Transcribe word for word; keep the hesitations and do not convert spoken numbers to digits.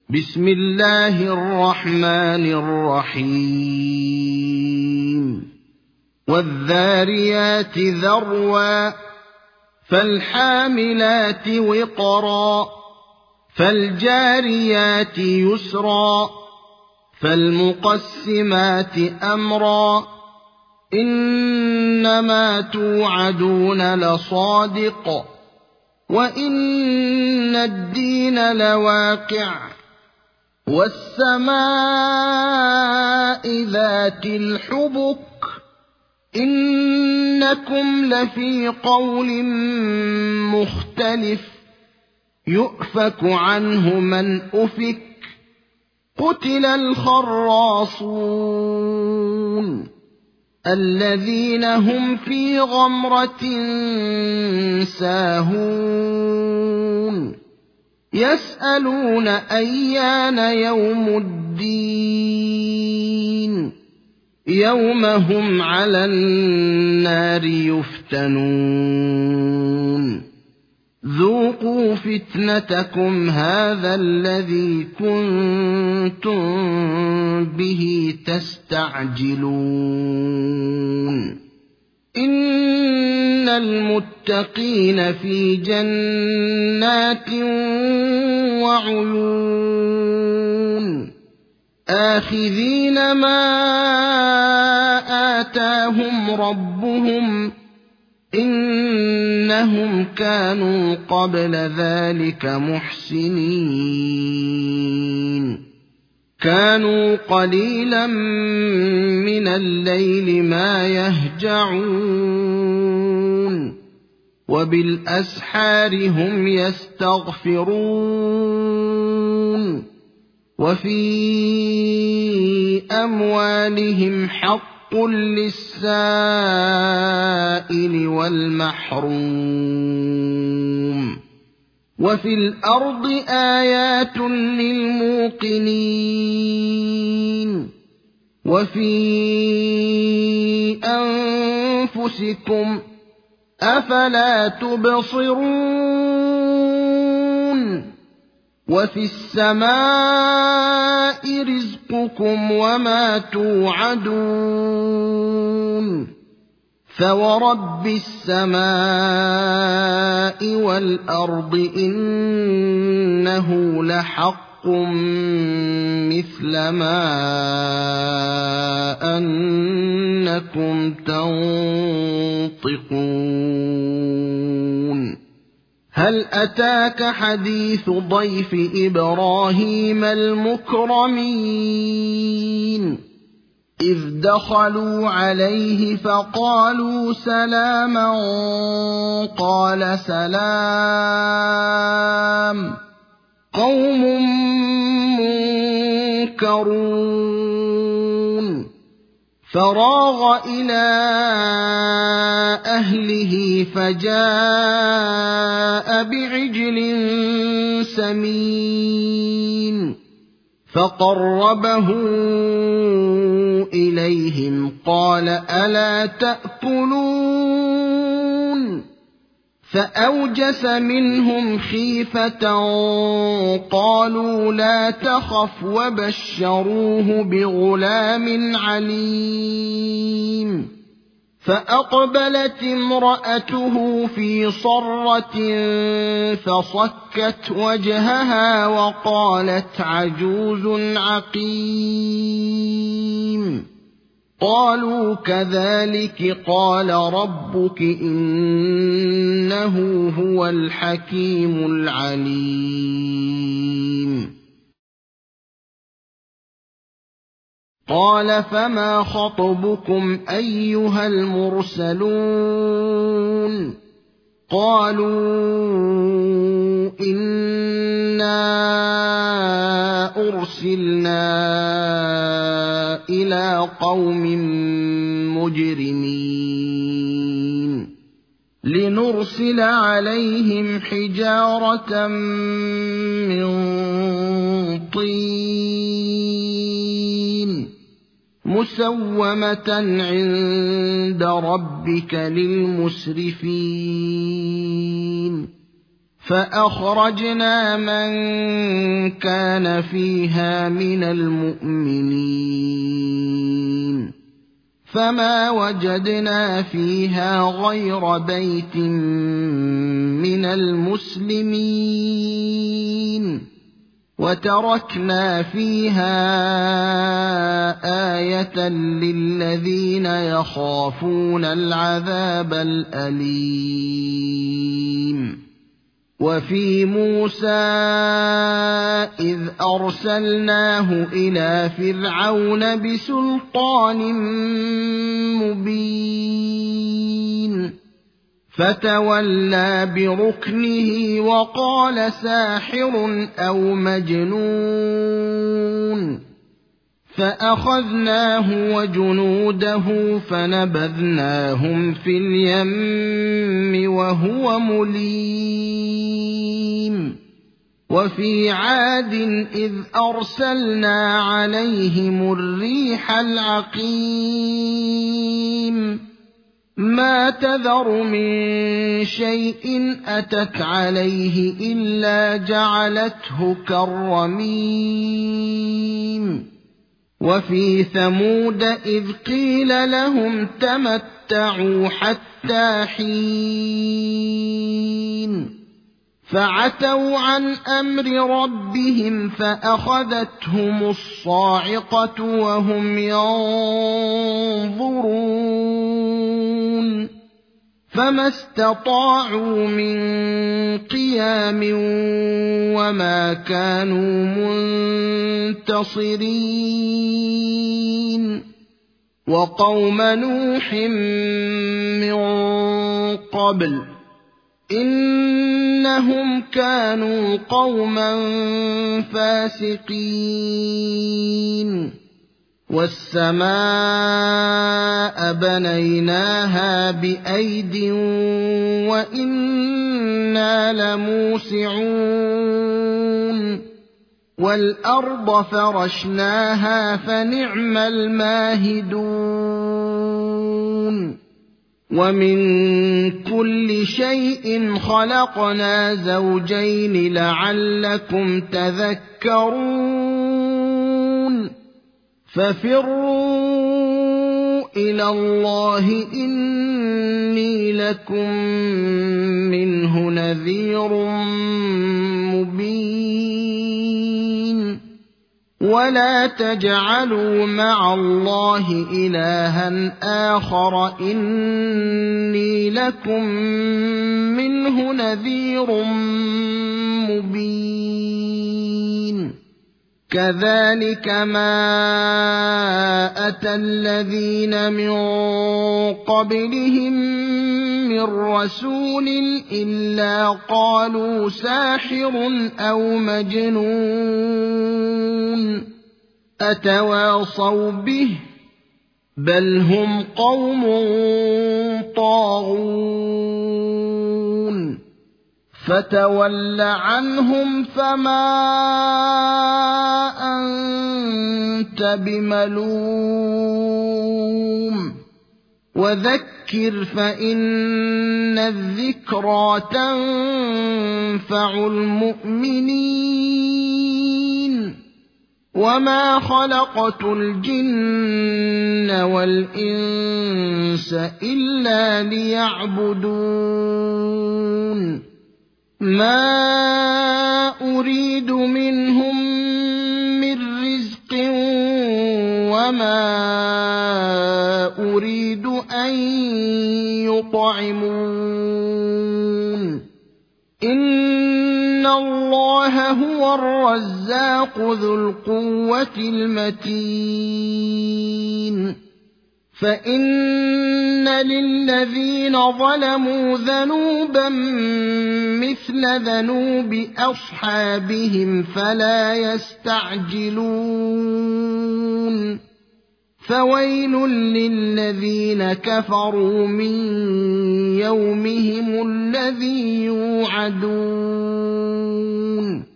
بسم الله الرحمن الرحيم والذاريات ذروا فالحاملات وقرا فالجاريات يسرا فالمقسمات أمرا إنما توعدون لصادق وإن الدين لواقع والسماء ذات الحبك إنكم لفي قول مختلف يؤفك عنه من أفك قتل الخراصون الذين هم في غمرة ساهون يسألون أيان يوم الدين يوم هم على النار يفتنون ذوقوا فتنتكم هذا الذي كنتم به تستعجلون إن المتقين في جنات وعيون آخذين ما آتاهم ربهم إنهم كانوا قبل ذلك محسنين كانوا قليلا من الليل ما يهجعون وبالأسحار هم يستغفرون وفي أموالهم حق للسائل والمحروم وفي الأرض آيات للموقنين وفي أنفسكم أفلا تبصرون وفي السماء رزقكم وما توعدون فورب السماء والأرض إنه لحق مثل ما أنكم تنطقون هل أتاك حديث ضيف إبراهيم المكرمين إذ دخلوا عليه فقالوا سلاما قال سلام قوم منكرون فراغ إلى أهله فجاء بعجل سمين فقربه إليهم قال ألا تأكلون فأوجس منهم خيفة قالوا لا تخف وبشروه بغلام عليم فأقبلت امرأته في صرة فصكت وجهها وقالت عجوز عقيم قالوا كذلك قال ربك إنه هو الحكيم العليم قال فما خطبكم أيها المرسلون قالوا إنا أرسلنا إلى قوم مجرمين لنرسل عليهم حجارة من طين مسومة عند ربك للمسرفين فأخرجنا من كان فيها من المؤمنين فما وجدنا فيها غير بيت من المسلمين وتركنا فيها آية للذين يخافون العذاب الأليم وفي موسى إذ أرسلناه إلى فرعون بسلطان مبين فتولى بركنه وقال ساحر أو مجنون فأخذناه وجنوده فنبذناهم في اليم وهو مليم وفي عاد إذ أرسلنا عليهم الريح العقيم ما تذر من شيء أتت عليه إلا جعلته كالرميم وفي ثمود إذ قيل لهم تمتعوا حتى حين فعتوا عن أمر ربهم فأخذتهم الصاعقة وهم ينظرون فما استطاعوا من قيام وما كانوا منتصرين وقوم نوح من قبل إنهم كانوا قوما فاسقين والسماء بنيناها بأيد وإنا لموسعون والأرض فرشناها فنعم الماهدون ومن كل شيء خلقنا زوجين لعلكم تذكرون ففروا إلى الله إني لكم منه نذير مبين ولا تجعلوا مع الله إلها آخر إني لكم منه نذير مبين كذلك ما أتى الذين من قبلهم من رسول إلا قالوا ساحر أو مجنون أتواصوا به بل هم قوم طاغون فتول عنهم فما أنت بملوم وذكر فإن الذكرى تنفع المؤمنين وما خلقت الجن والإنس إلا ليعبدون ما أريد منهم من رزق وما أريد أن يطعمون إن الله هو الرزاق ذو القوة المتين فإن للذين ظلموا ذنوبا مثل ذنوب أصحابهم فلا يستعجلون فويل للذين كفروا من يومهم الذي يوعدون